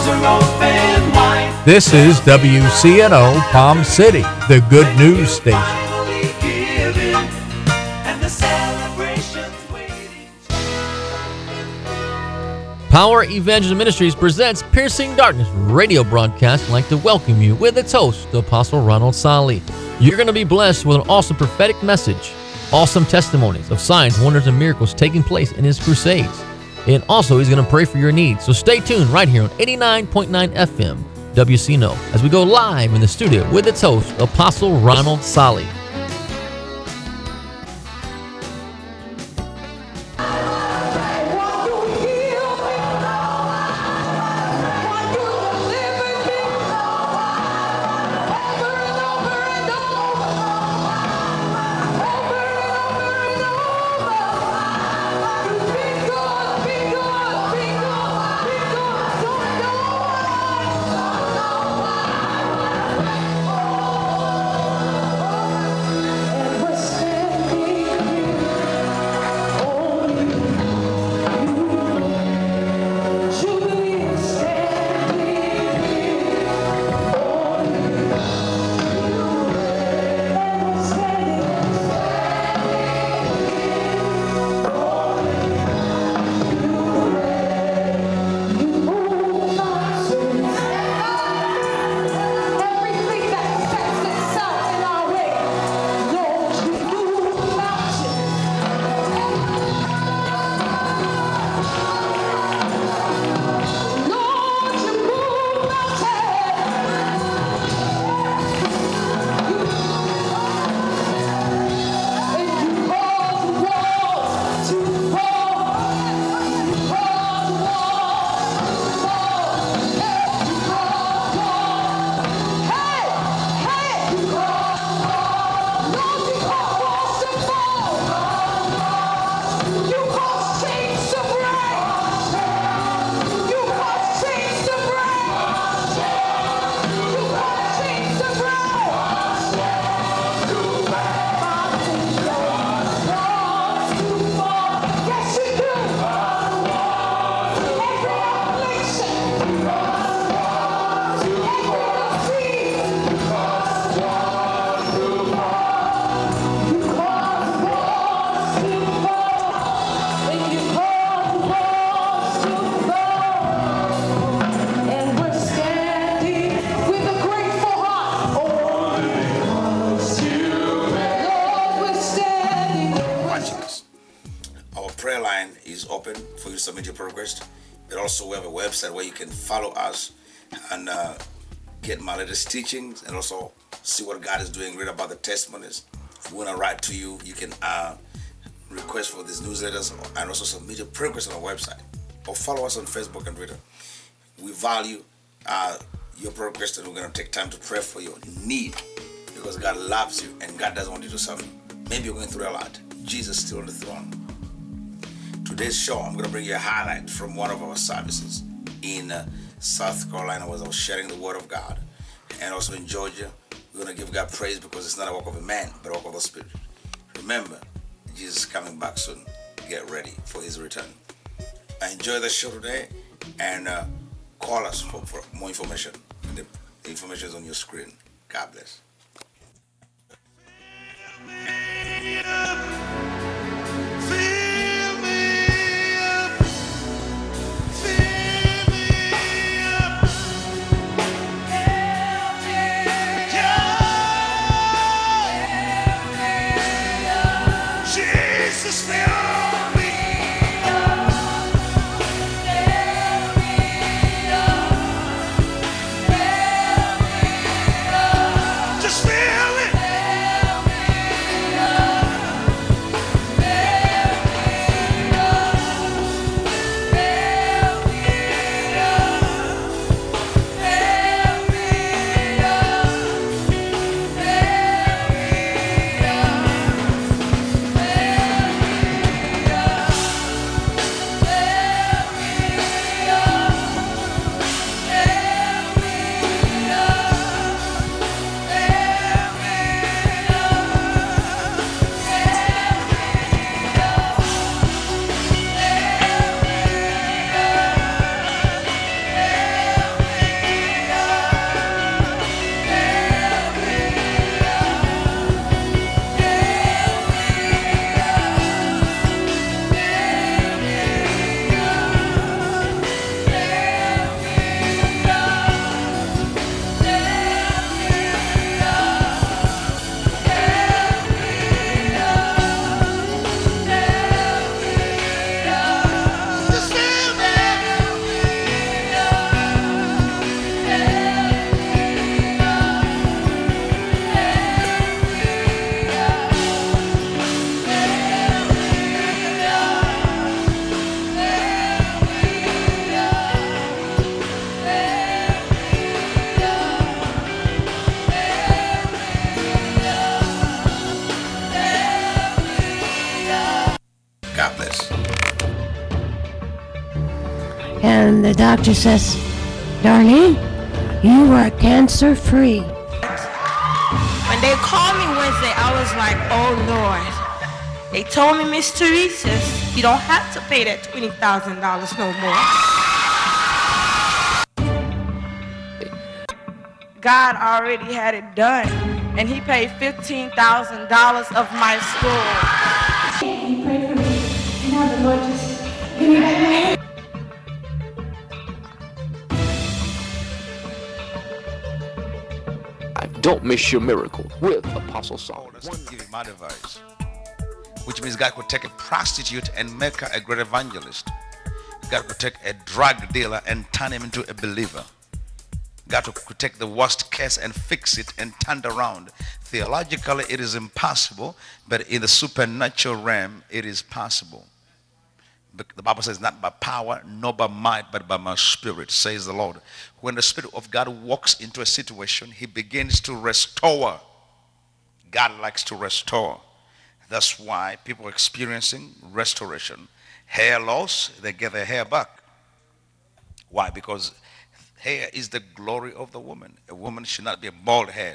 This is WCNO Palm City, the good news station. Power Evangelism Ministries presents Piercing Darkness radio broadcast. I'd like to welcome you with its host, Apostle Ronald Sali. You're going to be blessed with an awesome prophetic message, awesome testimonies of signs, wonders, and miracles taking place in his crusades. And also, he's going to pray for your needs. So stay tuned right here on 89.9 FM. WCNO, as we go live in the studio with its host, Apostle Ronald Sali. Submit your prayer request, but also we have a website where you can follow us and get my latest teachings and also see what God is doing, read about the testimonies. If we want to write to you, you can request for these newsletters and also submit your prayer request on our website or follow us on Facebook and Twitter. We value your prayer request and we're going to take time to pray for your need because God loves you and God doesn't want you to suffer. Maybe you're going through a lot. Jesus is still on the throne. Today's show, I'm going to bring you a highlight from one of our services in South Carolina where I was sharing the Word of God. And also in Georgia, we're going to give God praise because it's not a work of a man, but a work of the Spirit. Remember, Jesus is coming back soon. Get ready for his return. Enjoy the show today and call us for more information. The information is on your screen. God bless. doctor says, Darlene, you are cancer free. When they called me Wednesday, I was like, oh Lord. They told me, Miss Teresa, you don't have to pay that $20,000 no more. God already had it done, and he paid $15,000 of my school. Can you pray for me? And have the Lord just give me back my head? Don't miss your miracle with Apostle Saul. Let's give him my advice. Which means God could take a prostitute and make her a great evangelist. God could take a drug dealer and turn him into a believer. God could take the worst case and fix it and turn it around. Theologically, it is impossible, but in the supernatural realm, it is possible. The Bible says, not by power, nor by might, but by my spirit, says the Lord. When the Spirit of God walks into a situation, he begins to restore. God likes to restore. That's why people are experiencing restoration. Hair loss, they get their hair back. Why? Because hair is the glory of the woman. A woman should not be a bald head.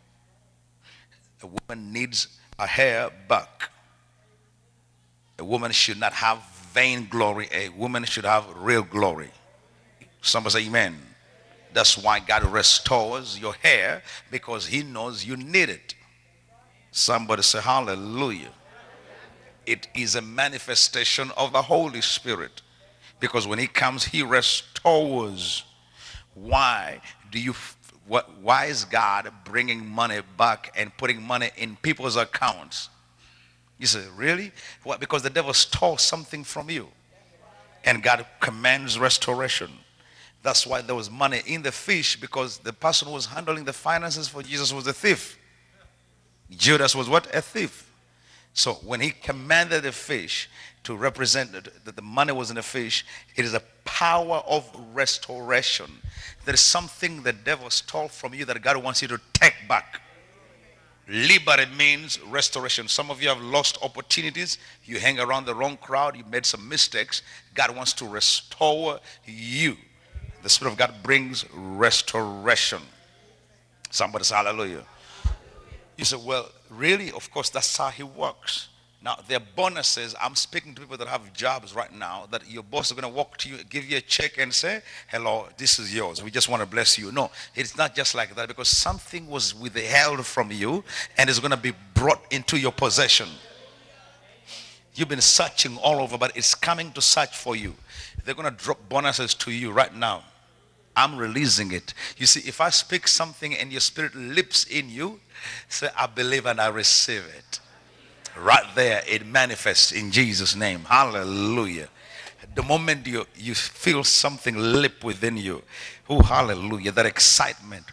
A woman needs a hair back. A woman should not have vain glory. A woman should have real glory. Somebody say amen. That's why God restores your hair, because he knows you need it. Somebody say hallelujah. It is a manifestation of the Holy Spirit, because when he comes, he restores. Why is God bringing money back and putting money in people's accounts? You say, really? What? Because the devil stole something from you, and God commands restoration. That's why there was money in the fish, because the person who was handling the finances for Jesus was a thief. Judas was what? A thief. So when he commanded the fish to represent that the money was in the fish, it is a power of restoration. There is something the devil stole from you that God wants you to take back. Liberty means restoration. Some of you have lost opportunities. You hang around the wrong crowd. You made some mistakes. God wants to restore you. The Spirit of God brings restoration. Somebody say hallelujah. You say, well, really? Of course, that's how he works. Now, there are bonuses. I'm speaking to people that have jobs right now, that your boss is going to walk to you, give you a check and say, hello, this is yours. We just want to bless you. No, it's not just like that, because something was withheld from you and is going to be brought into your possession. You've been searching all over, but it's coming to search for you. They're going to drop bonuses to you right now. I'm releasing it. You see, if I speak something and your spirit leaps in you, say, I believe and I receive it. Right there, it manifests in Jesus' name. Hallelujah. The moment you feel something leap within you, oh, hallelujah, that excitement,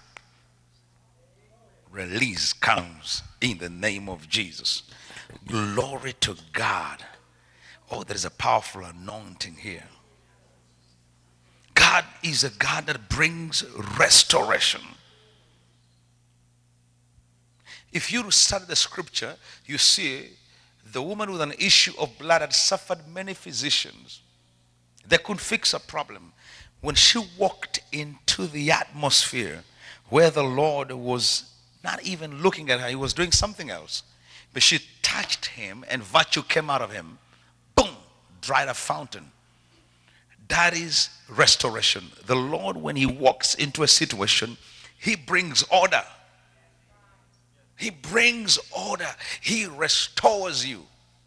release comes in the name of Jesus. Glory to God. Oh, there is a powerful anointing here. God is a God that brings restoration. If you study the scripture, you see the woman with an issue of blood had suffered many physicians. They couldn't fix her problem. When she walked into the atmosphere where the Lord was not even looking at her, he was doing something else. But she touched him and virtue came out of him. Boom! Dried a fountain. That is restoration. The Lord, when he walks into a situation, he brings order. He brings order. He restores you.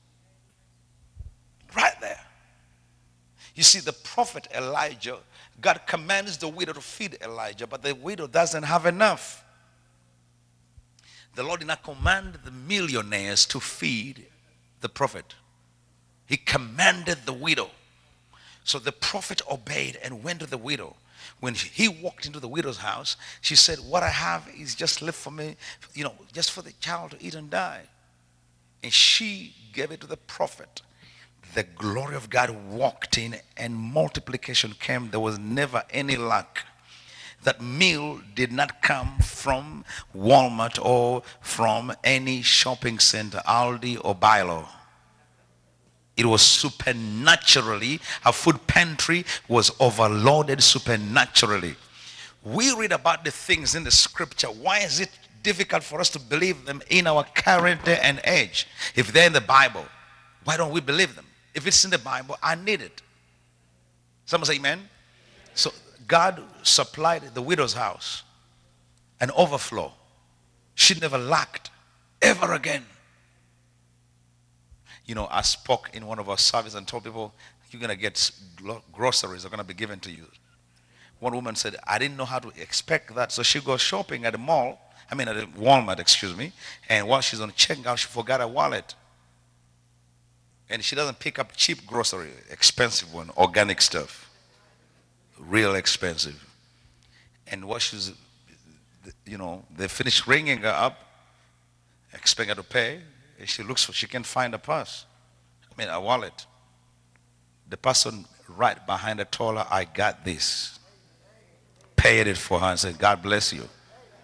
Right there. You see, the prophet Elijah, God commands the widow to feed Elijah, but the widow doesn't have enough. The Lord did not command the millionaires to feed the prophet. He commanded the widow. So the prophet obeyed and went to the widow. When he walked into the widow's house, she said, what I have is just left for me, just for the child to eat and die. And she gave it to the prophet. The glory of God walked in and multiplication came. There was never any lack. That meal did not come from Walmart or from any shopping center, Aldi or Bilo. It was supernaturally, her food pantry was overloaded supernaturally. We read about the things in the scripture. Why is it difficult for us to believe them in our current day and age? If they're in the Bible, why don't we believe them? If it's in the Bible, I need it. Someone say amen. So God supplied the widow's house an overflow. She never lacked ever again. You know, I spoke in one of our services and told people, you're going to get groceries are going to be given to you. One woman said, I didn't know how to expect that. So she goes shopping at the mall, at the Walmart, excuse me. And while she's on checkout, she forgot her wallet. And she doesn't pick up cheap grocery, expensive one, organic stuff. Real expensive. And what she's, they finish ringing her up, expect her to pay. And she looks for, she can't find a purse. A wallet. The person right behind her told her, I got this. Paid it for her and said, God bless you.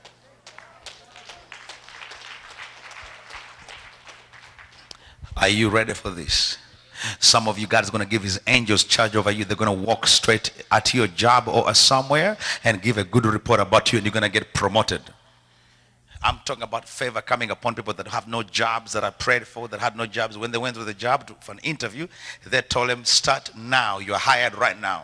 Are you ready for this? Some of you, God is going to give his angels charge over you. They're going to walk straight at your job or somewhere and give a good report about you, and you're going to get promoted. I'm talking about favor coming upon people that have no jobs, that I prayed for, that had no jobs. When they went to the job for an interview, they told them, start now. You're hired right now.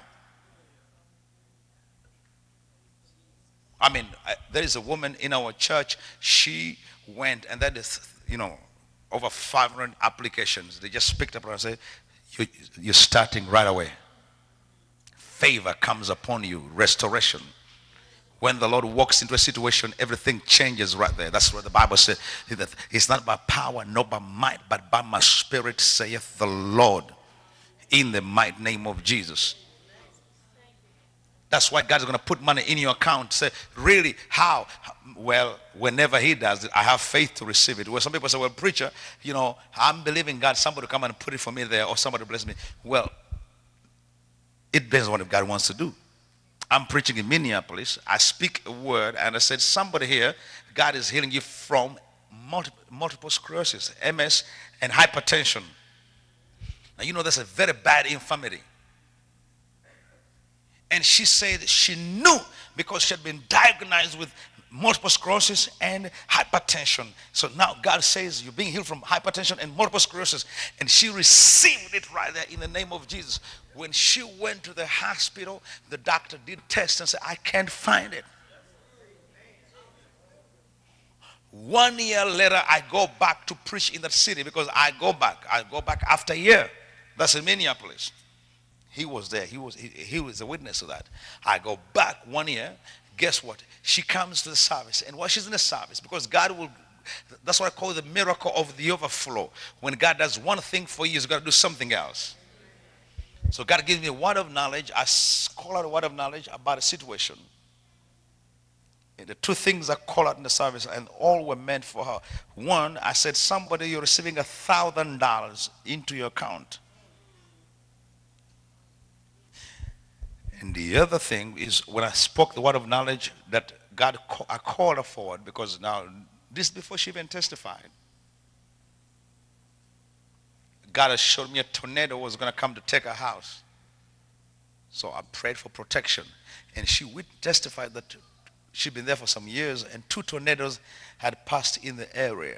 There is a woman in our church. She went, and that is, over 500 applications. They just picked up and said, you're starting right away. Favor comes upon you, restoration. When the Lord walks into a situation, everything changes right there. That's what the Bible says. That it's not by power, not by might, but by my spirit, saith the Lord. In the mighty name of Jesus. That's why God is going to put money in your account. Say, really, how? Well, whenever he does it, I have faith to receive it. Well, some people say, well, preacher, I'm believing God, somebody to come and put it for me there, or somebody to bless me. Well, it depends on what God wants to do. I'm preaching in Minneapolis. I speak a word, and I said, somebody here, God is healing you from multiple sclerosis, MS, and hypertension. Now, that's a very bad infirmity. And she said she knew because she had been diagnosed with multiple sclerosis and hypertension. So now God says you're being healed from hypertension and multiple sclerosis. And she received it right there in the name of Jesus. When she went to the hospital, the doctor did tests and said, I can't find it. 1 year later, I go back to preach in that city because I go back after a year. That's in Minneapolis. He was there. He was a witness to that. I go back 1 year. Guess what? She comes to the service. And while she's in the service, because God will, that's what I call the miracle of the overflow. When God does one thing for you, he's got to do something else. So God gives me a word of knowledge. I call out a word of knowledge about a situation. And the two things I call out in the service, and all were meant for her. One, I said, somebody, you're receiving $1,000 into your account. And the other thing is when I spoke the word of knowledge that I called her forward, because now, this before she even testified. God has showed me a tornado was going to come to take her house. So I prayed for protection. And she testified that she'd been there for some years and 2 tornadoes had passed in the area.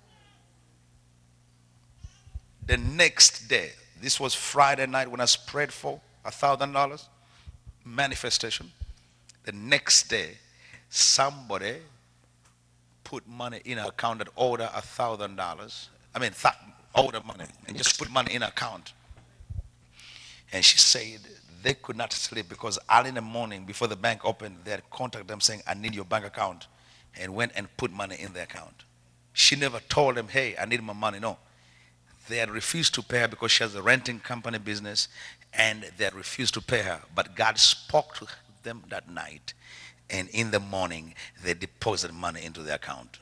The next day, this was Friday night when I prayed for $1,000 manifestation. The next day, somebody put money in her account that owed her $1,000. Owed her money and just put money in her account. And she said they could not sleep because early in the morning before the bank opened, they had contacted them saying, I need your bank account, and went and put money in the account. She never told them, hey, I need my money. No. They had refused to pay her because she has a renting company business, and they had refused to pay her. But God spoke to them that night, and in the morning, they deposited money into the account.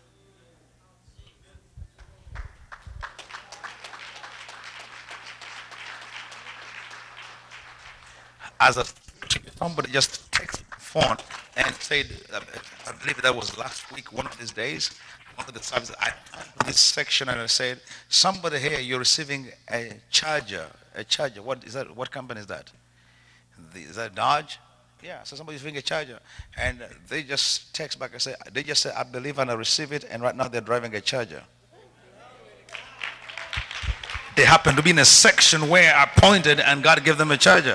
As somebody just texted the phone and said, I believe that was last week, one of these days, one of the services, I this section and I said, somebody here, you're receiving a charger. A charger. What is that? What company is that? Is that Dodge? Yeah, so somebody's receiving a charger. And they just text back and say, they just say, I believe and I receive it, and right now they're driving a charger. They happen to be in a section where I pointed and God gave them a charger.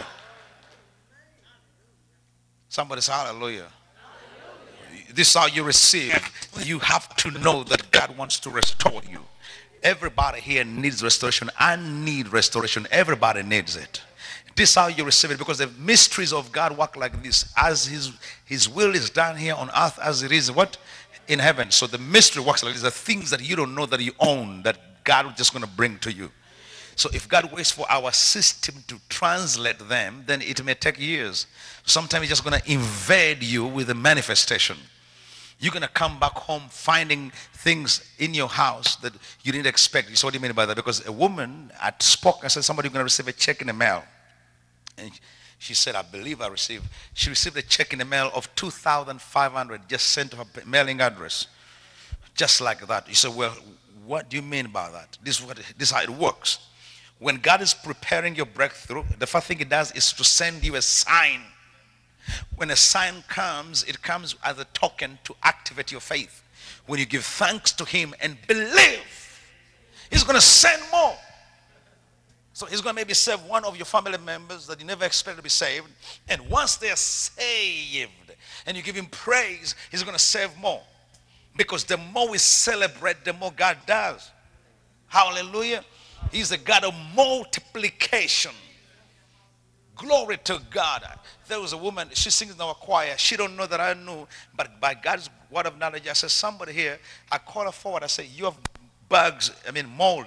Somebody say hallelujah. This is how you receive. You have to know that God wants to restore you. Everybody here needs restoration. I need restoration. Everybody needs it. This is how you receive it, because the mysteries of God work like this. As his will is done here on earth as it is what? In heaven. So the mystery works like this. The things that you don't know that you own, that God is just going to bring to you. So if God waits for our system to translate them, then it may take years. Sometimes He's just going to invade you with a manifestation. You're going to come back home finding things in your house that you didn't expect. So what do you mean by that? Because a woman had spoke and said, somebody's going to receive a check in the mail. And she said, I believe I received. She received a check in the mail of $2,500 just sent to her mailing address. Just like that. You say, well, what do you mean by that? This is how it works. When God is preparing your breakthrough, the first thing He does is to send you a sign. When a sign comes, it comes as a token to activate your faith. When you give thanks to Him and believe, He's going to send more. So He's going to maybe save one of your family members that you never expected to be saved. And once they're saved and you give Him praise, He's going to save more. Because the more we celebrate, the more God does. Hallelujah. He's a God of multiplication. Glory to God. There was a woman, she sings in our choir. She don't know that I knew, but by God's word of knowledge, I said, somebody here, I call her forward. I say, you have bugs, mold.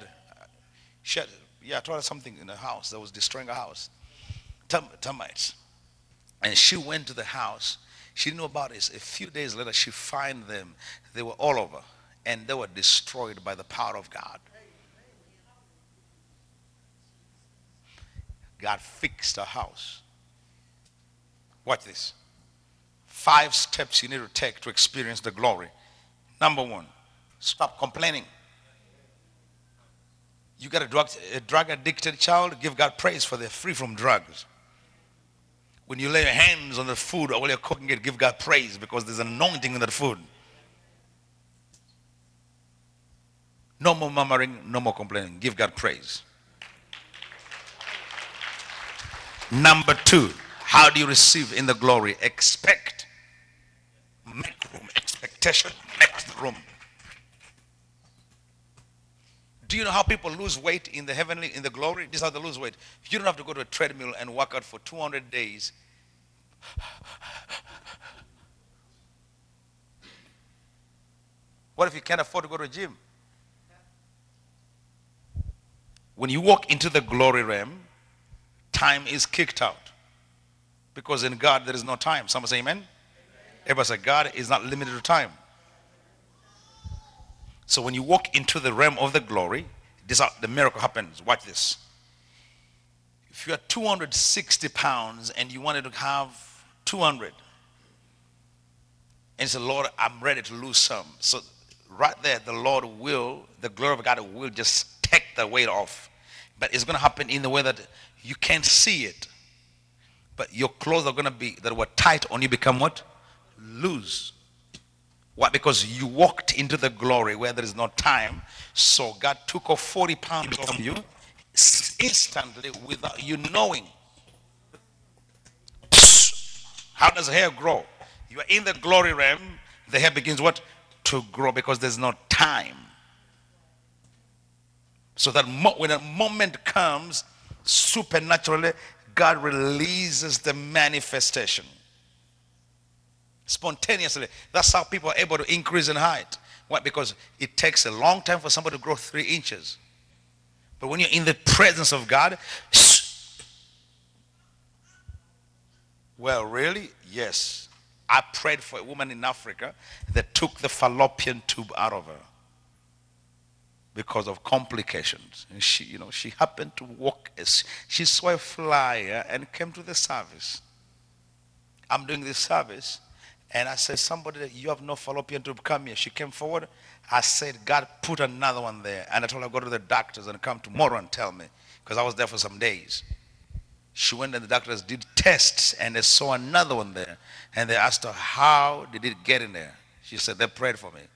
I told her something in the house that was destroying her house. Termites. And she went to the house. She didn't know about this. A few days later, she found them. They were all over, and they were destroyed by the power of God. God fixed her house. Watch this. 5 steps you need to take to experience the glory. Number 1, stop complaining. You got a drug addicted child, give God praise for they're free from drugs. When you lay your hands on the food or while you're cooking it, give God praise because there's anointing in that food. No more murmuring, no more complaining. Give God praise. Number 2, how do you receive in the glory? Expect. Make room. Expectation makes room. Do you know how people lose weight in the heavenly, in the glory? This is how they lose weight. You don't have to go to a treadmill and work out for 200 days. What if you can't afford to go to a gym? When you walk into the glory realm, time is kicked out. Because in God there is no time. Someone say amen? Everybody say God is not limited to time. So when you walk into the realm of the glory, this is how the miracle happens. Watch this. If you are 260 pounds and you wanted to have 200, and say, Lord, I'm ready to lose some. So right there, the Lord will, the glory of God will just take the weight off. But it's going to happen in the way that you can't see it. But your clothes are going to be, that were tight on you, become what? Loose. Why? Because you walked into the glory where there is no time. So God took off 40 pounds from you instantly without you knowing. How does hair grow? You are in the glory realm. The hair begins what? To grow because there's no time. So that when a moment comes, supernaturally, God releases the manifestation. Spontaneously. That's how people are able to increase in height. Why? Because it takes a long time for somebody to grow 3 inches. But when you're in the presence of God, well, really? Yes. I prayed for a woman in Africa that took the fallopian tube out of her because of complications. And she happened to walk, she saw a flyer and came to the service. I'm doing this service. And I said, somebody that you have no fallopian tube, come here. She came forward. I said, God put another one there. And I told her, go to the doctors and come tomorrow and tell me. Because I was there for some days. She went and the doctors did tests and they saw another one there. And they asked her, how did it get in there? She said, they prayed for me.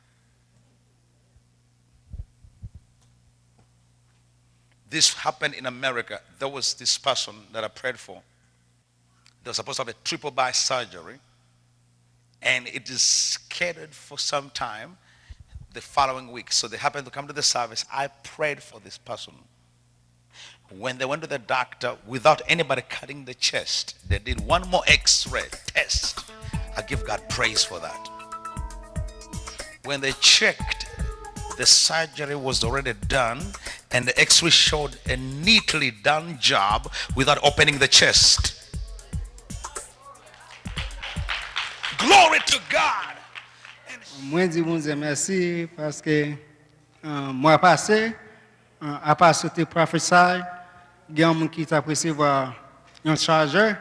This happened in America. There was this person that I prayed for. They were supposed to have a triple bypass surgery. And it is scheduled for some time the following week. So they happened to come to the service. I prayed for this person. When they went to the doctor, without anybody cutting the chest, they did one more x-ray test. I give God praise for that. When they checked, the surgery was already done, and the x-ray showed a neatly done job without opening the chest. Glory to God. Moi, dis bon Dieu merci parce que mois passé, à part ce que tu prophètes, il y a un monde qui t'a recevoir un chargeur.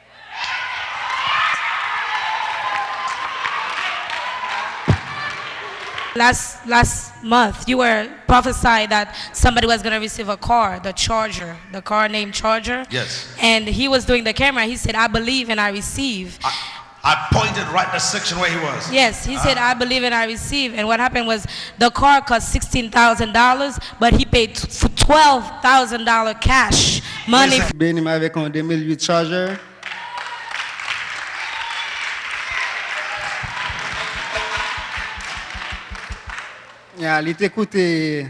Last month, you were prophesied that somebody was going to receive a car, the car named Charger. Yes. And he was doing the camera. He said, I believe and I receive. I pointed right in the section where he was. Yes, he said, I believe and I receive. And what happened was the car cost $16,000, but he paid $12,000 cash money. Béni avec un 2008 Charger. Yeah, il était coûté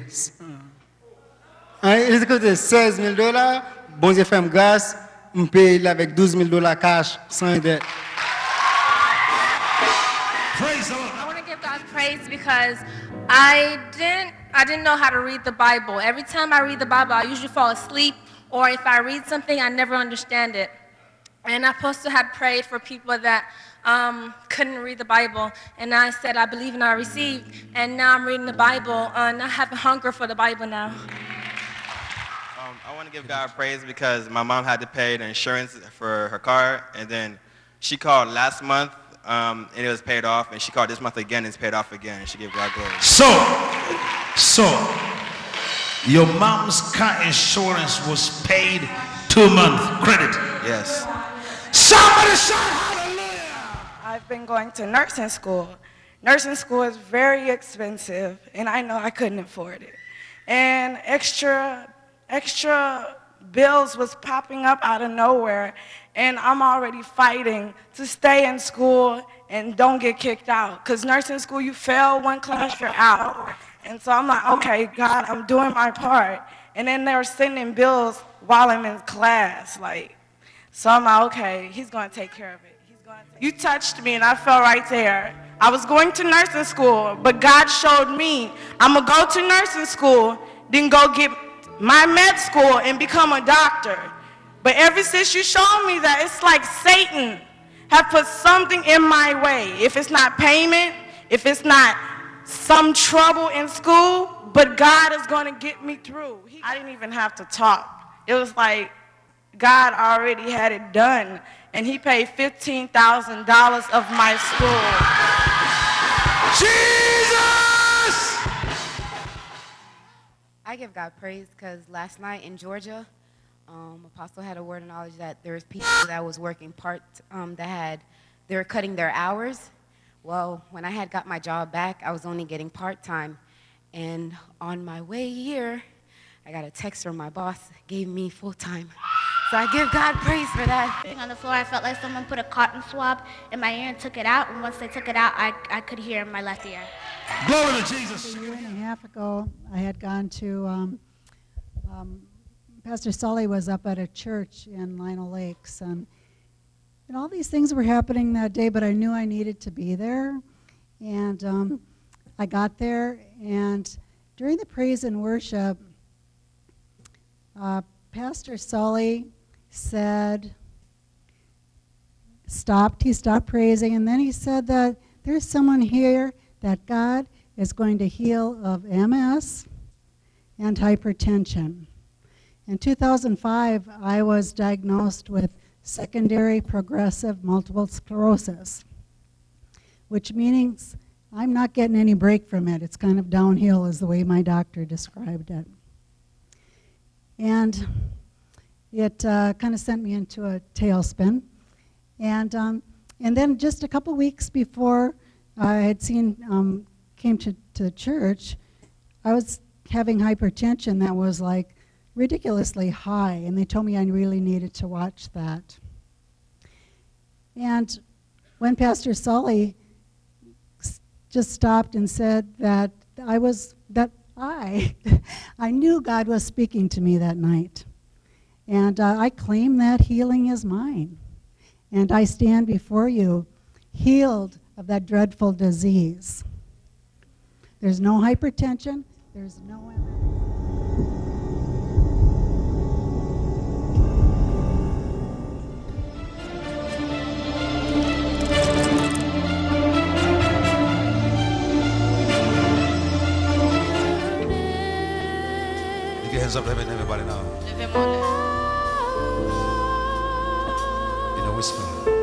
$16,000. Bon Dieu fait grâce, on paye avec $12,000 cash sans dette. I want to give God praise because I didn't know how to read the Bible. Every time I read the Bible, I usually fall asleep, or if I read something, I never understand it. And I supposed to have prayed for people that couldn't read the Bible, and I said, I believe and I received, and now I'm reading the Bible, and I have a hunger for the Bible now. I want to give God praise because my mom had to pay the insurance for her car, and then she called last month, and it was paid off, and she called this month again, and it's paid off again, and she gave God glory. So, your mom's car insurance was paid 2-month credit. Yes. Somebody shout hallelujah! I've been going to nursing school. Nursing school is very expensive, and I know I couldn't afford it. And extra bills was popping up out of nowhere, and I'm already fighting to stay in school and don't get kicked out. Because nursing school, you fail one class, you're out. And so I'm like, okay, God, I'm doing my part. And then they're sending bills while I'm in class, like. So I'm like, okay, he's going to take care of it. You touched me, and I fell right there. I was going to nursing school, but God showed me, I'm going to go to nursing school, then go get my med school and become a doctor. But ever since you showed me that, it's like Satan have put something in my way. If it's not payment, if it's not some trouble in school, but God is going to get me through. I didn't even have to talk. It was like, God already had it done, and he paid $15,000 of my school. Jesus! I give God praise because last night in Georgia, Apostle had a word of knowledge that there was people that was working they were cutting their hours. Well, when I had got my job back, I was only getting part-time. And on my way here, I got a text from my boss, gave me full-time. So I give God praise for that. On the floor, I felt like someone put a cotton swab in my ear and took it out. And once they took it out, I could hear in my left ear. Glory to Jesus. A year and a half ago, I had gone to, Pastor Sully was up at a church in Lino Lakes. And all these things were happening that day, but I knew I needed to be there. And I got there, and during the praise and worship, Pastor Sully said, he stopped praising, and then he said that there's someone here that God is going to heal of MS and hypertension. In 2005, I was diagnosed with secondary progressive multiple sclerosis. which means I'm not getting any break from it. It's kind of downhill is the way my doctor described it. And it kind of sent me into a tailspin. And then just a couple weeks before I had came to church, I was having hypertension that was like ridiculously high, and they told me I really needed to watch that. And when Pastor Sully just stopped and said that I knew God was speaking to me that night. And I claim that healing is mine. And I stand before you healed of that dreadful disease. There's no hypertension, there's no MS. Lift your hands up to heaven, everybody now. In a whisper.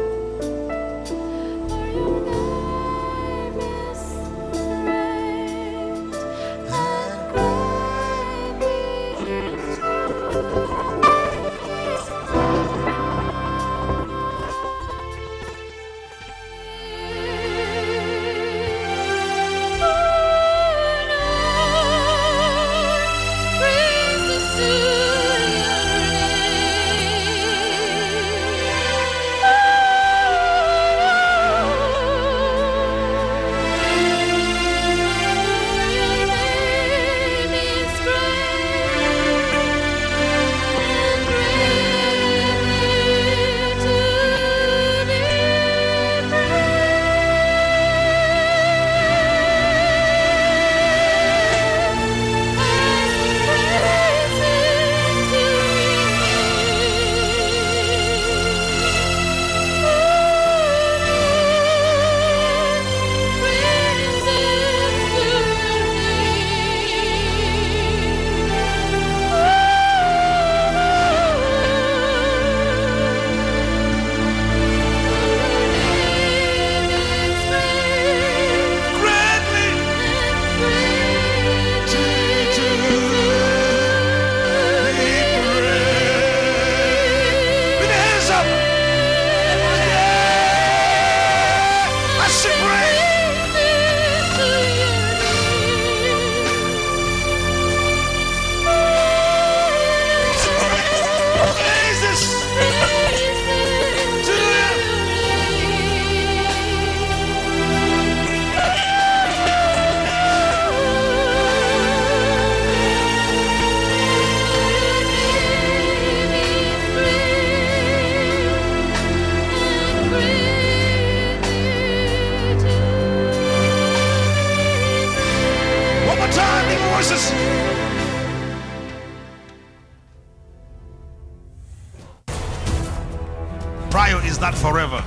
Prayer is not forever.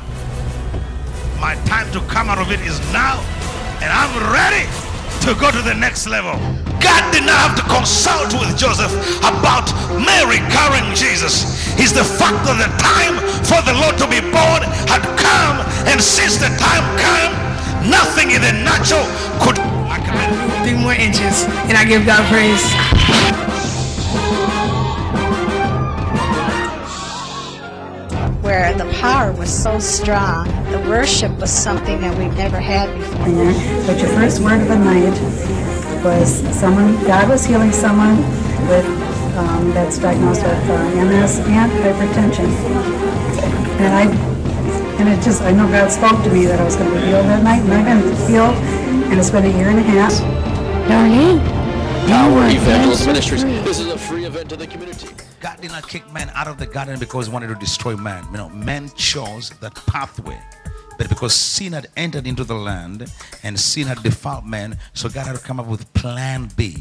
My time to come out of it is now, and I'm ready to go to the next level. God did not have to consult with Joseph about Mary carrying Jesus. It's the fact that the time for the Lord to be born had come, and since the time came, nothing in the natural could. I come in 3 more inches, and I give God praise. Where the power was so strong, the worship was something that we've never had before. But your first word of the night was God was healing someone with that's diagnosed with MS and hypertension. And I know God spoke to me that I was going to be healed that night, and I've been healed, and it's been 1.5 years. Darlene, Power Evangelist Ministries. This is a free event to the community. God did not kick man out of the garden because he wanted to destroy man. You know, man chose that pathway. But because sin had entered into the land and sin had defiled man, so God had to come up with plan B.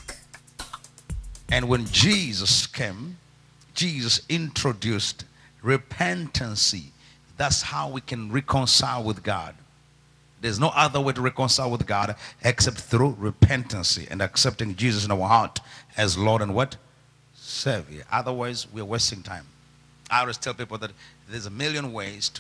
And when Jesus came, Jesus introduced repentancy. That's how we can reconcile with God. There's no other way to reconcile with God except through repentancy and accepting Jesus in our heart as Lord and what? Savior. Otherwise, we're wasting time. I always tell people that there's a million ways to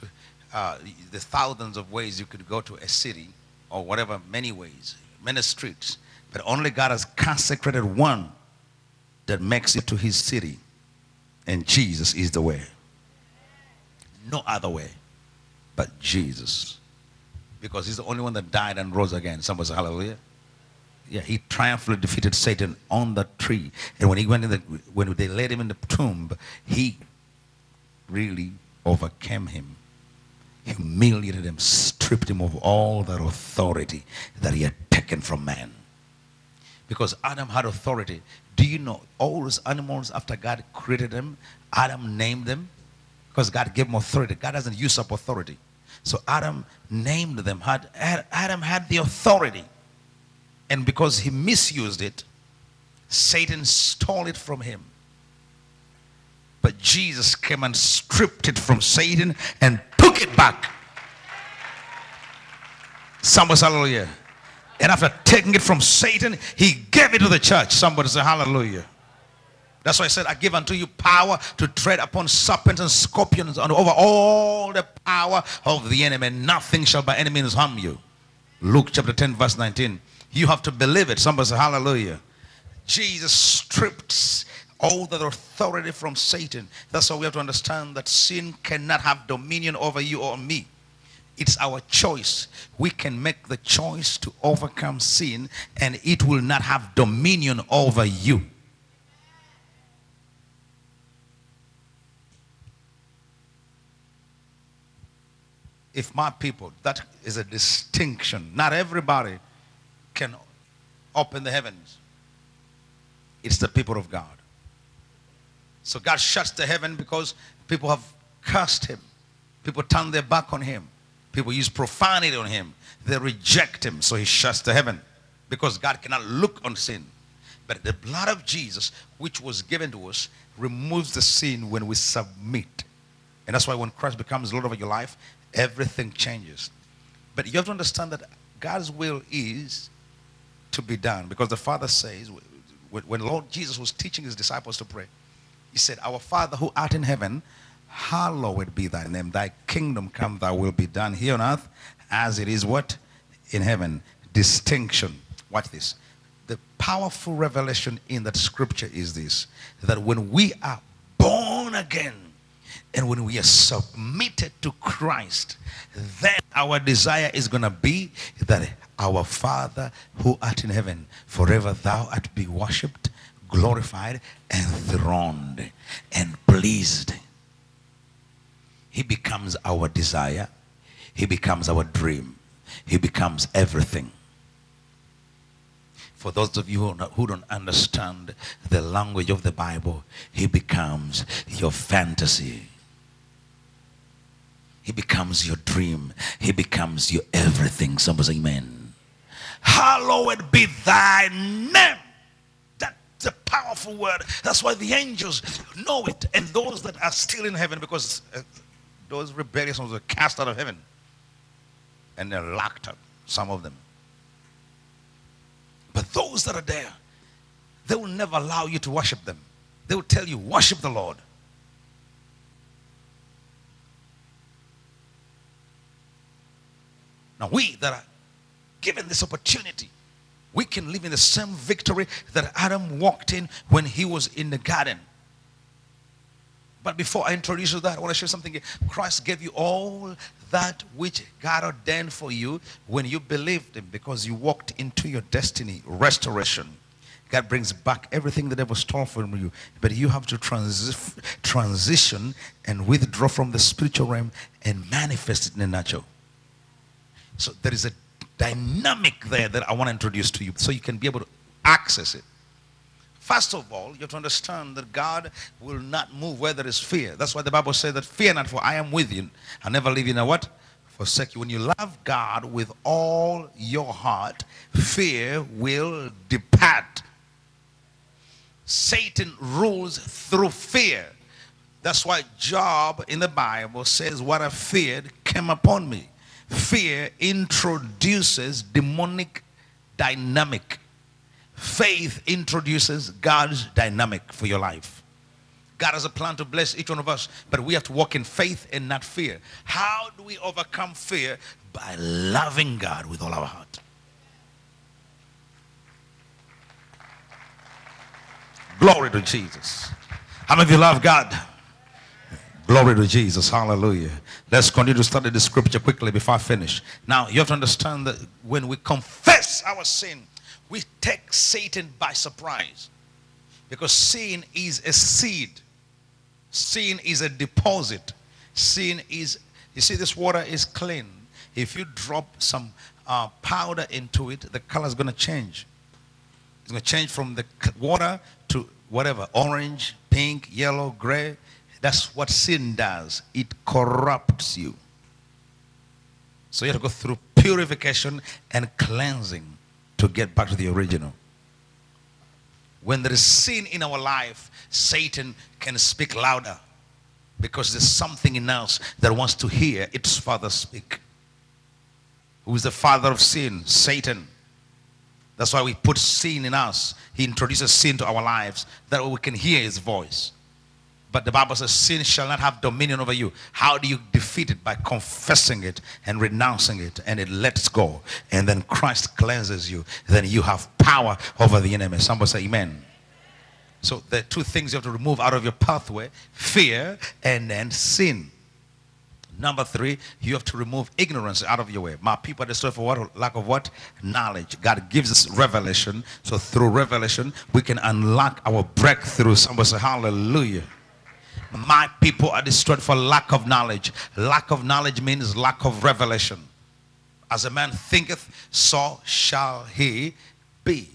the thousands of ways you could go to a city, or whatever, many ways, many streets. But only God has consecrated one that makes it to his city. And Jesus is the way. No other way but Jesus. Because he's the only one that died and rose again. Somebody say hallelujah. Yeah, he triumphantly defeated Satan on the tree. And when he went in when they laid him in the tomb, he really overcame him, humiliated him, stripped him of all that authority that he had taken from man. Because Adam had authority. Do you know all those animals, after God created them, Adam named them? Because God gave him authority. God doesn't use up authority. So Adam named them. Adam had the authority. And because he misused it, Satan stole it from him. But Jesus came and stripped it from Satan and took it back. Somebody say hallelujah. And after taking it from Satan, he gave it to the church. Somebody say hallelujah. That's why I said, I give unto you power to tread upon serpents and scorpions and over all the power of the enemy. Nothing shall by any means harm you. Luke chapter 10 verse 19. You have to believe it. Somebody say hallelujah. Jesus stripped all the authority from Satan. That's why we have to understand that sin cannot have dominion over you or me. It's our choice. We can make the choice to overcome sin, and it will not have dominion over you. If my people, that is a distinction. Not everybody can open the heavens. It's the people of God. So God shuts the heaven because people have cursed him. People turn their back on him. People use profanity on him. They reject him. So he shuts the heaven because God cannot look on sin. But the blood of Jesus, which was given to us, removes the sin when we submit. And that's why when Christ becomes Lord over your life, everything changes. But you have to understand that God's will is to be done. Because the Father says, when Lord Jesus was teaching his disciples to pray, he said, our Father who art in heaven, hallowed be thy name. Thy kingdom come, thy will be done here on earth as it is what? In heaven. Distinction. Watch this. The powerful revelation in that scripture is this, that when we are born again and when we are submitted to Christ, then our desire is going to be that our Father who art in heaven, forever thou art be worshipped, glorified, enthroned, and pleased. He becomes our desire. He becomes our dream. He becomes everything. For those of you who don't understand the language of the Bible, he becomes your fantasy. He becomes your dream. He becomes your everything. Somebody say amen. Hallowed be thy name. That's a powerful word. That's why the angels know it. And those that are still in heaven, because those rebellious ones were cast out of heaven. And they're locked up, some of them. But those that are there, they will never allow you to worship them. They will tell you, worship the Lord. Now we that are given this opportunity, we can live in the same victory that Adam walked in when he was in the garden. But before I introduce you to that, I want to share something here. Christ gave you all that which God ordained for you when you believed him, because you walked into your destiny, restoration. God brings back everything the devil stole from you. But you have to transition and withdraw from the spiritual realm and manifest it in the natural. So there is a dynamic there that I want to introduce to you so you can be able to access it. First of all, you have to understand that God will not move where there is fear. That's why the Bible says that fear not, for I am with you. I never leave you in a what? Forsake you. When you love God with all your heart, fear will depart. Satan rules through fear. That's why Job in the Bible says, what I feared came upon me. Fear introduces demonic dynamic. Faith introduces God's dynamic for your life. God has a plan to bless each one of us, but we have to walk in faith and not fear. How do we overcome fear? By loving God with all our heart. Glory to Jesus. How many of you love God? Glory to Jesus. Hallelujah. Let's continue to study the scripture quickly before I finish. Now, you have to understand that when we confess our sin, we take Satan by surprise. Because sin is a seed. Sin is a deposit. Sin is, you see, this water is clean. If you drop some powder into it, the color is going to change. It's going to change from the water to whatever, orange, pink, yellow, gray. That's what sin does. It corrupts you. So you have to go through purification and cleansing to get back to the original. When there is sin in our life, Satan can speak louder because there's something in us that wants to hear its father speak. Who is the father of sin? Satan. That's why we put sin in us. He introduces sin to our lives that we can hear his voice. But the Bible says sin shall not have dominion over you. How do you defeat it? By confessing it and renouncing it, and it lets go. And then Christ cleanses you. Then you have power over the enemy. Somebody say amen. So there are two things you have to remove out of your pathway: fear and then sin. Number 3, you have to remove ignorance out of your way. My people are destroyed for what? Lack of what? Knowledge. God gives us revelation. So through revelation, we can unlock our breakthrough. Somebody say hallelujah. My people are destroyed for lack of knowledge. Lack of knowledge means lack of revelation. As a man thinketh, so shall he be.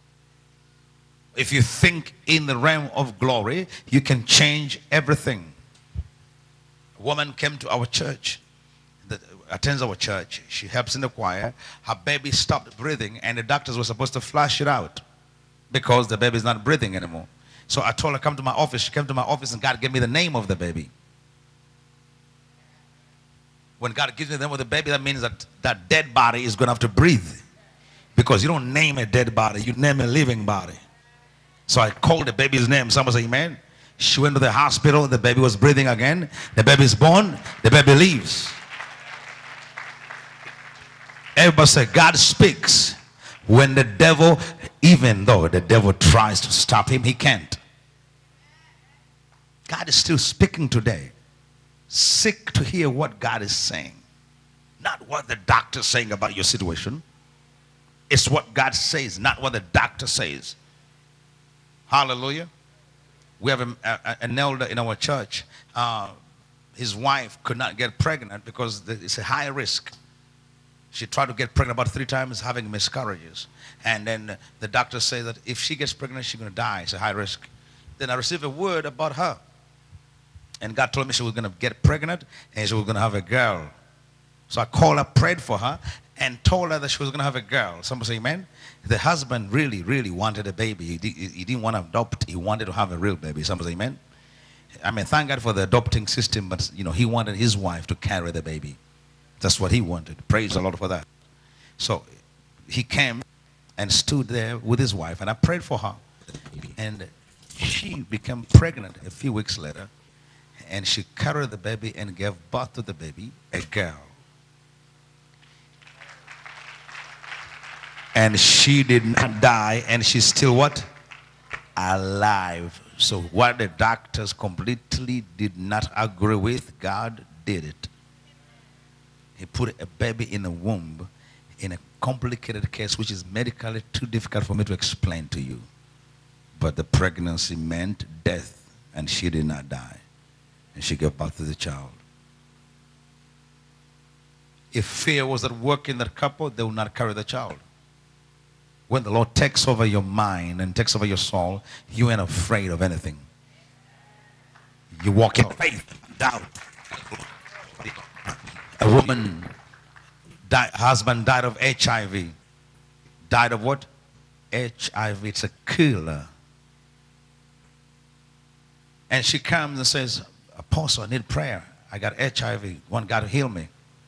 If you think in the realm of glory, you can change everything. A woman came to our church, that attends our church. She helps in the choir. Her baby stopped breathing, and the doctors were supposed to flush it out because the baby is not breathing anymore. So I told her, come to my office. She came to my office, and God gave me the name of the baby. When God gives me the name of the baby, that means that that dead body is going to have to breathe. Because you don't name a dead body, you name a living body. So I called the baby's name. Somebody say amen. She went to the hospital. The baby was breathing again. The baby is born. The baby leaves. Everybody say, God speaks when the devil, even though the devil tries to stop him, he can't. God is still speaking today. Seek to hear what God is saying. Not what the doctor is saying about your situation. It's what God says, not what the doctor says. Hallelujah. We have an elder in our church. His wife could not get pregnant because it's a high risk. She tried to get pregnant about 3 times, having miscarriages. And then the doctor said that if she gets pregnant, she's going to die. It's a high risk. Then I received a word about her. And God told me she was going to get pregnant and she was going to have a girl. So I called her, prayed for her, and told her that she was going to have a girl. Somebody say amen. The husband really, really wanted a baby. He didn't want to adopt. He wanted to have a real baby. Somebody say amen. I mean, thank God for the adopting system, but you know, he wanted his wife to carry the baby. That's what he wanted. Praise the Lord for that. So he came and stood there with his wife, and I prayed for her. And she became pregnant a few weeks later, and she carried the baby and gave birth to the baby, a girl. And she did not die, and she's still what? Alive. So what the doctors completely did not agree with, God did it. He put a baby in a womb in a complicated case which is medically too difficult for me to explain to you. But the pregnancy meant death, and she did not die. And she gave birth to the child. If fear was at work in that couple, they would not carry the child. When the Lord takes over your mind and takes over your soul, you ain't afraid of anything. You walk in faith, doubt. A woman, husband died of HIV. Died of what? HIV. It's a killer. And she comes and says, Apostle, I need prayer. I got HIV. Want God to heal me.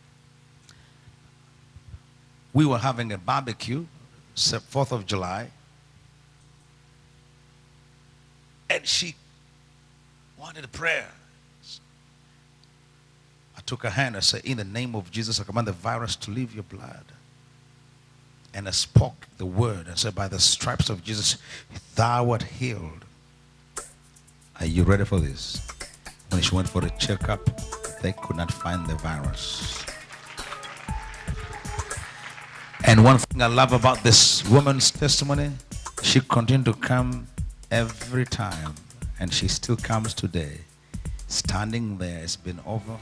We were having a barbecue, 4th of July. And she wanted prayer. I took her hand. I said, in the name of Jesus, I command the virus to leave your blood. And I spoke the word and said, by the stripes of Jesus, thou art healed. Are you ready for this? When she went for the checkup, they could not find the virus. And one thing I love about this woman's testimony, she continued to come every time. And she still comes today. Standing there, it's been over.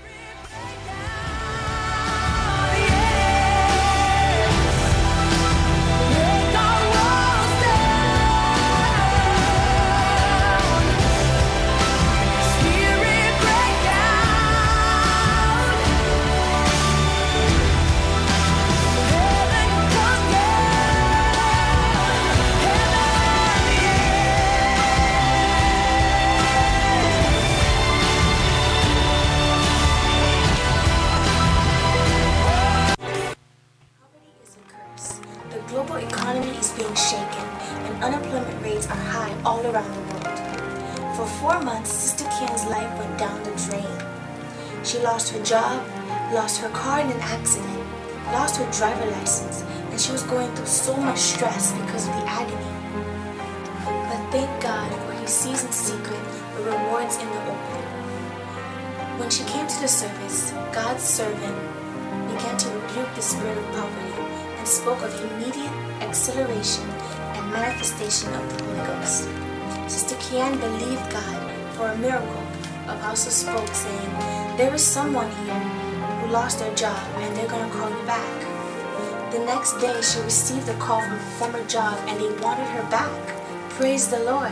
Unemployment rates are high all around the world. For 4 months, Sister Kian's life went down the drain. She lost her job, lost her car in an accident, lost her driver license, and she was going through so much stress because of the agony. But thank God, for He sees in secret the rewards in the open. When she came to the service, God's servant began to rebuke the spirit of poverty and spoke of immediate acceleration and manifestation of the Holy Ghost. Sister Kian believed God for a miracle. Apostle spoke saying, there is someone here who lost their job and they're going to call you back. The next day she received a call from a former job and they wanted her back. Praise the Lord.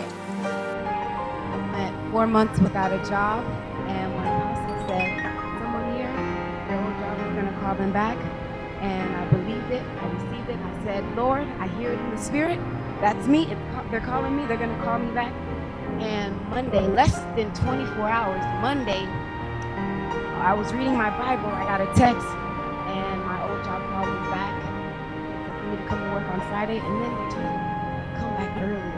I went 4 months without a job, and when Apostle said, someone here, their old job is going to call them back, and I believed it, I received it, I said, Lord, I hear it in the Spirit. That's me. They're calling me. They're going to call me back. And Monday, less than 24 hours, Monday, I was reading my Bible. I got a text, and my old job called me back for me to come to work on Friday, and then they told me to come back earlier.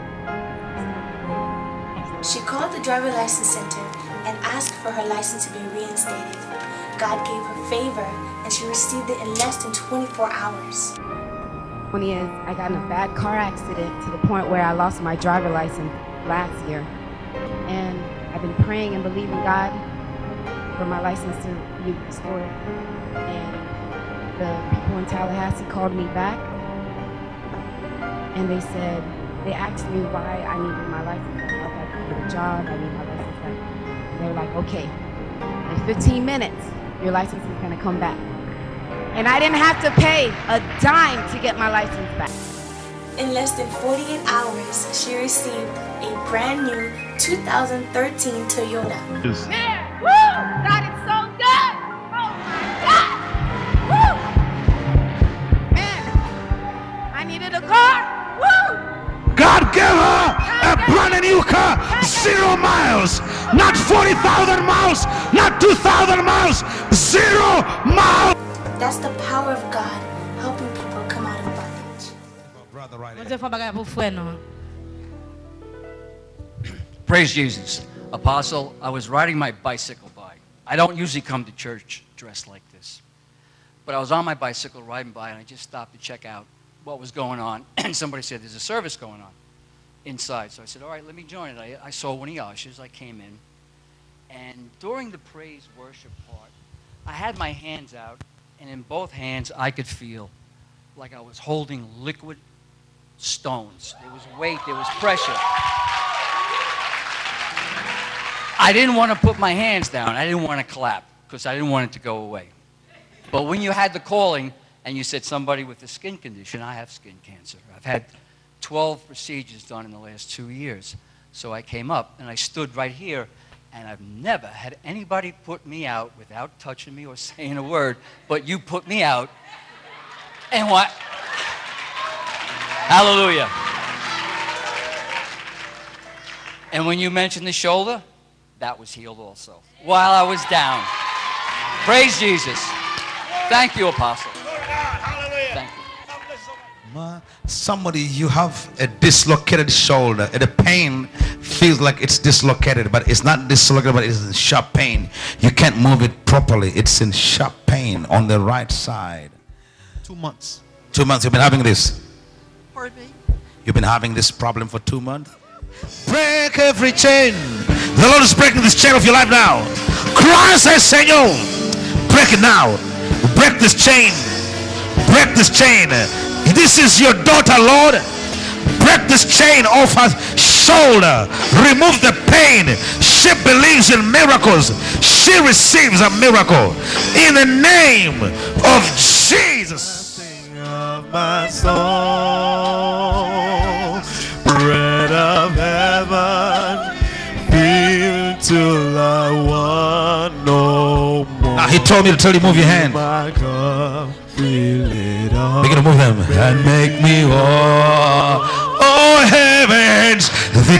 She called the driver license center and asked for her license to be reinstated. God gave her favor, and she received it in less than 24 hours. I got in a bad car accident to the point where I lost my driver license last year. And I've been praying and believing God for my license to be restored. And the people in Tallahassee called me back, and they said, they asked me why I needed my license back. I was like, for a job, I need my license back. And they were like, okay, in 15 minutes, your license is gonna come back. And I didn't have to pay a dime to get my license back. In less than 48 hours, she received a brand new 2013 Toyota. Man, woo! God is so good! Oh my God! Woo! Man, I needed a car. Woo! God gave her a brand new car, 0 miles, not 40,000 miles, not 2,000 miles, 0 miles. That's the power of God helping people come out of bondage. Praise Jesus. Apostle, I was riding my bicycle by. I don't usually come to church dressed like this. But I was on my bicycle riding by, and I just stopped to check out what was going on. And somebody said, there's a service going on inside. So I said, all right, let me join it. I saw one of the ushers. I came in. And during the praise worship part, I had my hands out. And in both hands, I could feel like I was holding liquid stones. There was weight, there was pressure. I didn't want to put my hands down. I didn't want to clap because I didn't want it to go away. But when you had the calling and you said somebody with a skin condition, I have skin cancer. I've had 12 procedures done in the last 2 years. So I came up and I stood right here. And I've never had anybody put me out without touching me or saying a word, but you put me out. And what? Hallelujah. And when you mentioned the shoulder, that was healed also, while I was down. Praise Jesus. Thank you, Apostle. Thank you. Somebody, you have a dislocated shoulder, and the pain feels like it's dislocated, but it's not dislocated, but it's in sharp pain. You can't move it properly. It's in sharp pain on the right side. 2 months. 2 months you've been having this. Pardon me? You've been having this problem for 2 months. Break every chain. The Lord is breaking this chain of your life now. Cry, say, Señor, break it now. Break this chain. Break this chain. This is your daughter, Lord. Break this chain off her shoulder. Remove the pain. She believes in miracles. She receives a miracle in the name of Jesus. Of my soul, bread of heaven, feel till I want no more. Now he told me to tell you, move your hand. My cup, fill it up. Begin to move them and make me whole. Oh, heavens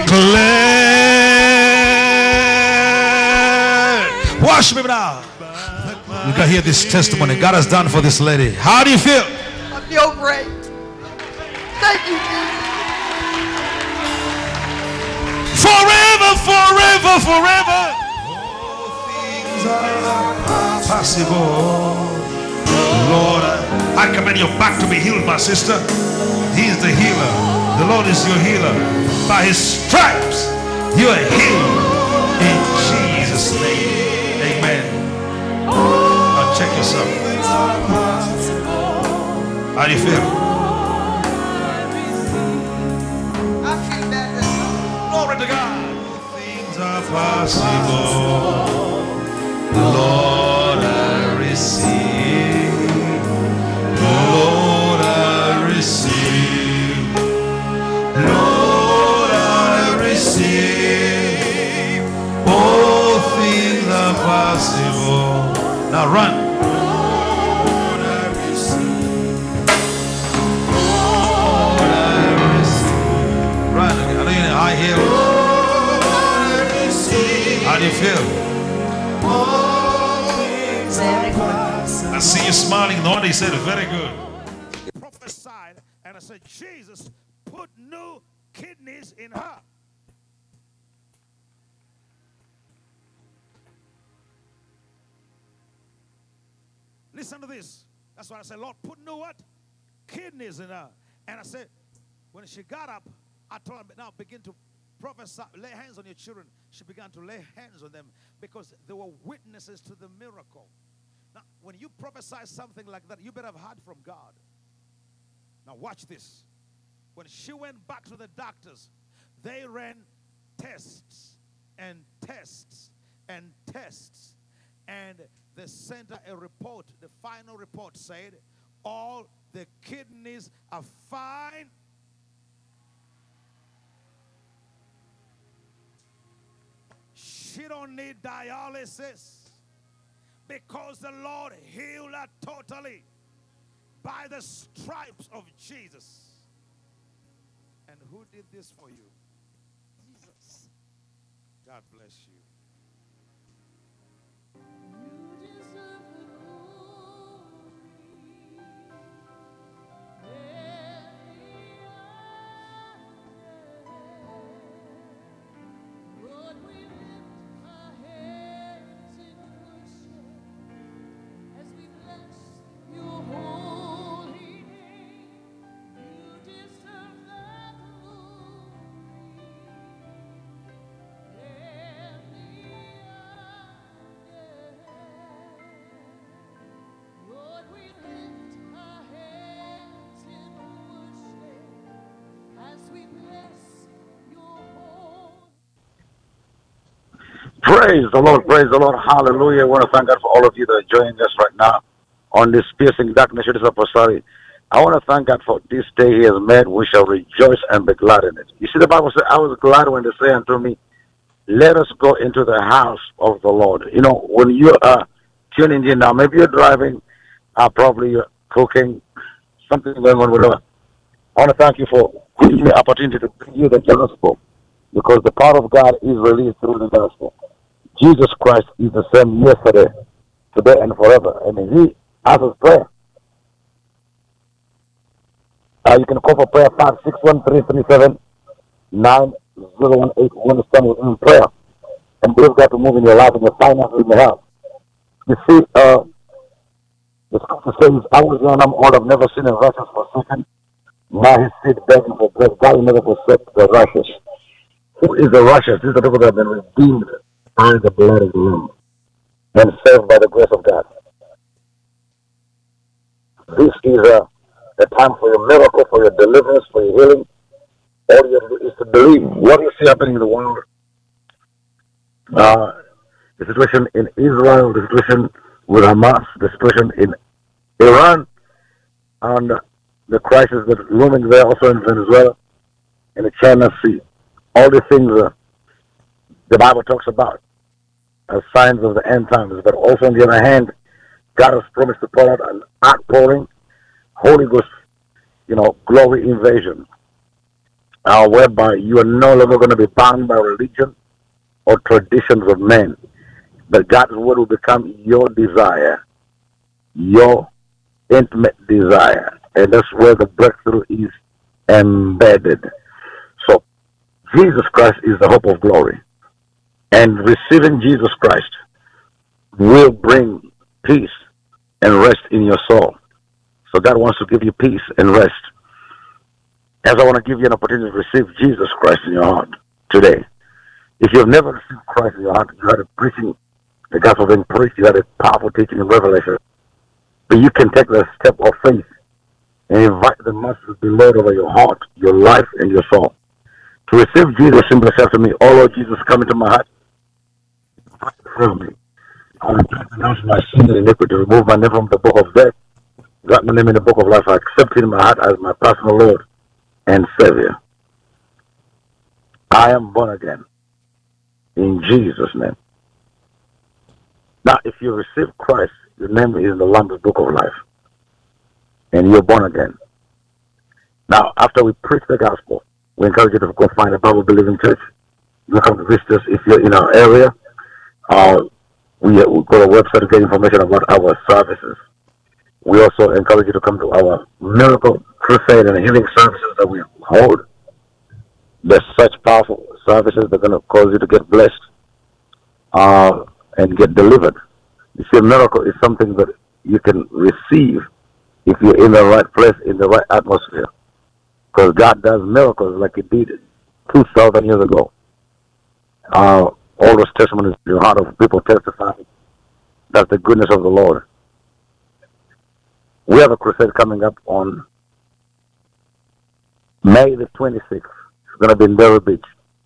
declare. Worship him now. You can hear this testimony God has done for this lady. How do you feel? I feel great. Thank you, Jesus. Forever, forever, forever. All things are possible. Lord, I command your back to be healed, my sister. He is the healer. The Lord is your healer. By his stripes, you are healed. In Jesus' name. Amen. Now check yourself. How do you feel? I feel better. Glory to God. Things are possible. Lord, I receive. Lord, I receive. Lord, I receive. All things are possible. Now run. Lord, I receive. Lord, I receive. Run. I know you're in a high heel. How do you feel? I see you smiling. The one he said, very good. He prophesied, and I said, Jesus, put new kidneys in her. Listen to this. That's why I said, Lord, put new what? Kidneys in her. And I said, when she got up, I told her, now begin to prophesy, lay hands on your children. She began to lay hands on them because they were witnesses to the miracle. Now, when you prophesy something like that, you better have heard from God. Now, watch this. When she went back to the doctors, they ran tests and tests and tests. And they sent her a report. The final report said, all the kidneys are fine. She don't need dialysis because the Lord healed her totally by the stripes of Jesus. And who did this for you? Jesus. God bless you. Praise the Lord, hallelujah. I want to thank God for all of you that are joining us right now on this piercing darkness. It is Apostolic. I want to thank God for this day He has made. We shall rejoice and be glad in it. You see, the Bible says, I was glad when they say unto me, let us go into the house of the Lord. You know, when you are tuning in now, maybe you're driving, probably you're cooking, something going on with us. I want to thank you for giving me the opportunity to bring you the gospel, because the power of God is released through the gospel. Jesus Christ is the same yesterday, today, and forever. And He answers prayer. You can call for prayer 561-337-9 018. We understand with in prayer. And believe God to move in your life and your finances in your health. You see, the scripture says, I was young, I'm old, I've never seen a righteous forsaken. Now his seed begging for bread. God will never forsake the righteous. Who is the righteous? These are people that have been redeemed by the blood of the Lamb and saved by the grace of God. This is a time for your miracle, for your deliverance, for your healing. All you have to do is to believe. What you see happening in the world, the situation in Israel, the situation with Hamas, the situation in Iran, and the crisis that's looming there also in Venezuela, in the China Sea. All the things the Bible talks about as signs of the end times. But also on the other hand, God has promised to pour out an outpouring, Holy Ghost, glory invasion, whereby you are no longer going to be bound by religion or traditions of men, but God's word will become your desire, your intimate desire, and that's where the breakthrough is embedded. So Jesus Christ is the hope of glory, and receiving Jesus Christ will bring peace and rest in your soul. So God wants to give you peace and rest. As I want to give you an opportunity to receive Jesus Christ in your heart today. If you've never received Christ in your heart, you had a preaching, the gospel being preached, you had a powerful teaching and revelation. But you can take the step of faith and invite the Master to be Lord over your heart, your life, and your soul. To receive Jesus, simply say to me, "Oh Lord Jesus, come into my heart. Forgive me. I repent and renounce my sin and iniquity. Remove my name from the book of death. Write my name in the book of life. I accept it in my heart as my personal Lord and Savior. I am born again. In Jesus' name." Now, if you receive Christ, your name is in the Lamb's Book of Life. And you're born again. Now, after we preach the gospel, we encourage you to go find a Bible-believing church. You come to visit us if you're in our area. We go to a website to get information about our services. We also encourage you to come to our miracle crusade and healing services that we hold. They're such powerful services that are going to cause you to get blessed and get delivered. You see, a miracle is something that you can receive if you're in the right place, in the right atmosphere. Because God does miracles like He did 2,000 years ago. All those testimonies in your heart of people testifying that's the goodness of the Lord. We have a crusade coming up on May the 26th. It's going to be in Vero Beach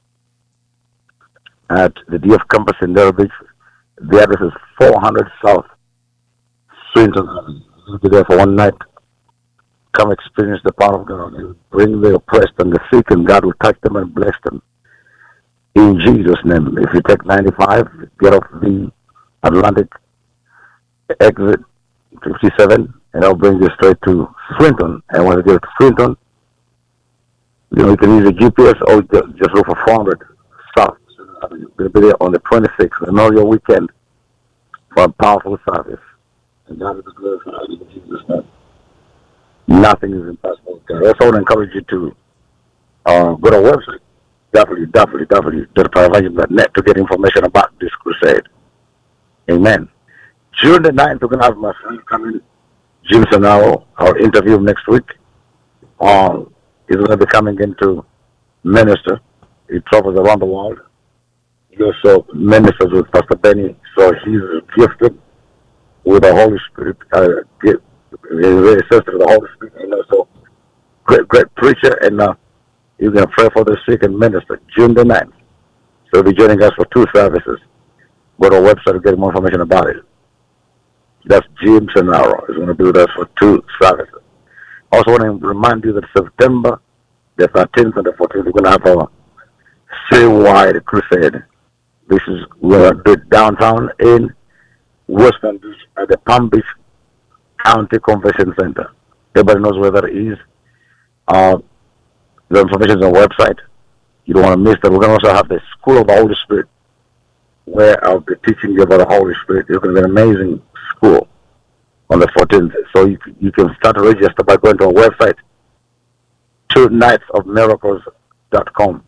at the DF campus in Vero Beach. The address is 400 South Swinton. We'll be there for one night. Come experience the power of God and bring the oppressed and the sick, and God will touch them and bless them. In Jesus' name. If you take 95, get off the Atlantic exit 57, and I'll bring you straight to Swinton. And when you get to Swinton, you can use a GPS or just look for 400 South. We'll be there on the 26th, and all your weekend for a powerful service. And God is glorified in Jesus' name. Nothing is impossible with God. I also want to encourage you to go to our website, www.powerevangel.net, to get information about this crusade. Amen. June the 9th, we're going to have my friend coming, Jim Sonaro, our interview next week. He's going to be coming in to minister. He travels around the world. He also ministers with Pastor Benny, so he's gifted with the Holy Spirit. He's very sensitive to the Holy Spirit, so great preacher, and you're going to pray for the sick and minister. June the 9th. So he'll be joining us for 2 services. Go to our website to get more information about it. That's Jim Sonaro. He's going to be with us for 2 services. I also want to remind you that September the 13th and the 14th, we're going to have our citywide crusade. We're going to do it downtown in West Palm Beach at the Palm Beach County Convention Center. Everybody knows where that is. The information is on the website. You don't want to miss that. We're going to also have the School of the Holy Spirit, where I'll be teaching you about the Holy Spirit. It's going to be an amazing school on the 14th. So you can start to register by going to our website, 2nightsofmiracles.com.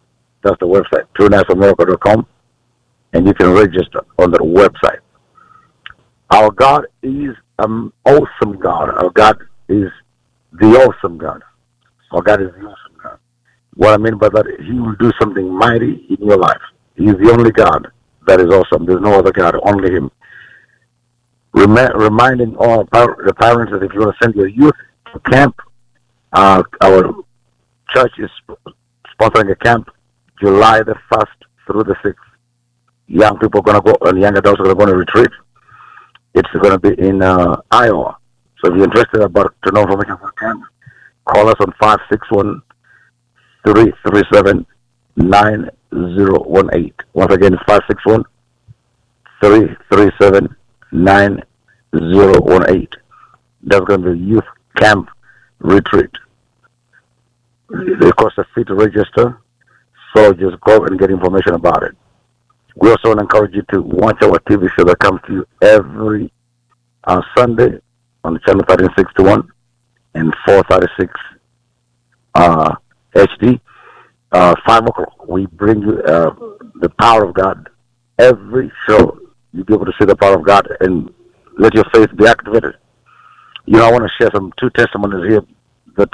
That's the website, truenightsformiracle.com, and you can register on the website. Our God is an awesome God. Our God is the awesome God. Our God is the awesome God. What I mean by that, He will do something mighty in your life. He is the only God that is awesome. There's no other God, only Him. Reminding all the parents that if you want to send your youth to camp, our church is sponsoring a camp July the 1st through the 6th. Young people are going to go, and young adults are going to go on a retreat. It's going to be in Iowa. So if you're interested to know information for camp, call us on 561-337-9018. Once again, it's 561-337-9018. That's going to be a youth camp retreat. It costs a fee to register, so just go and get information about it. We also want to encourage you to watch our TV show that comes to you every Sunday on channel 1361 and 436 HD. 5 o'clock, we bring you the power of God. Every show, you'll be able to see the power of God and let your faith be activated. You know, I want to share two testimonies here that,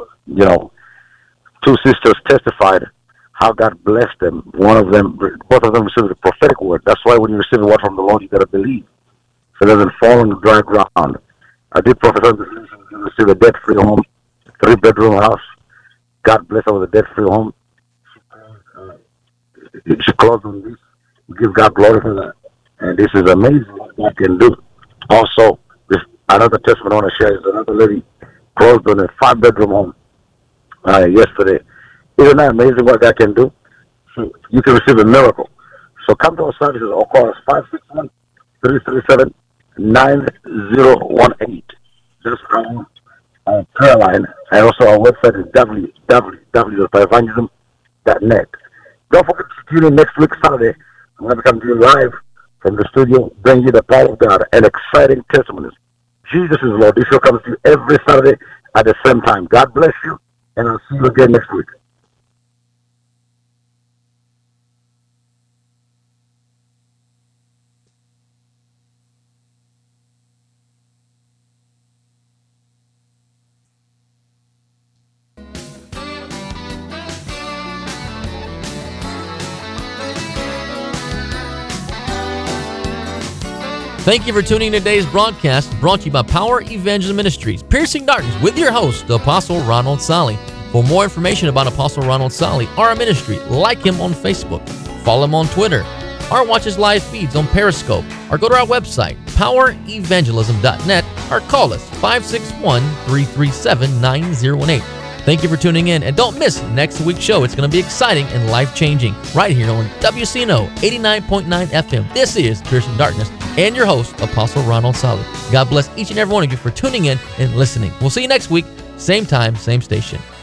two sisters testified how God blessed them. Both of them received a prophetic word. That's why when you receive a word from the Lord, you got to believe. So it doesn't fall on dry ground. I did prophesy to receive a debt-free home, 3-bedroom house. God bless her with a debt-free home. She closed on this. We give God glory for that. And this is amazing what God can do. Also, another testimony I want to share is another lady closed on a 5-bedroom home yesterday. Isn't that amazing what God can do? So you can receive a miracle. So come to our services or call us 561-337-9018. That's our prayer line. And also our website is www.evangelism.net. Don't forget to tune in next week, Saturday. I'm going to come to you live from the studio, bring you the power of God and exciting testimonies. Jesus is Lord. This show comes to you every Saturday at the same time. God bless you, and I'll see you again next week. Thank you for tuning in to today's broadcast, brought to you by Power Evangelism Ministries, Piercing Darkness, with your host, Apostle Ronald Sally. For more information about Apostle Ronald Sally or our ministry, like him on Facebook, follow him on Twitter, or watch his live feeds on Periscope, or go to our website, powerevangelism.net, or call us 561-337-9018. Thank you for tuning in, and don't miss next week's show. It's going to be exciting and life-changing right here on WCNO 89.9 FM. This is Piercing Darkness, and your host, Apostle Ronald Sally. God bless each and every one of you for tuning in and listening. We'll see you next week, same time, same station.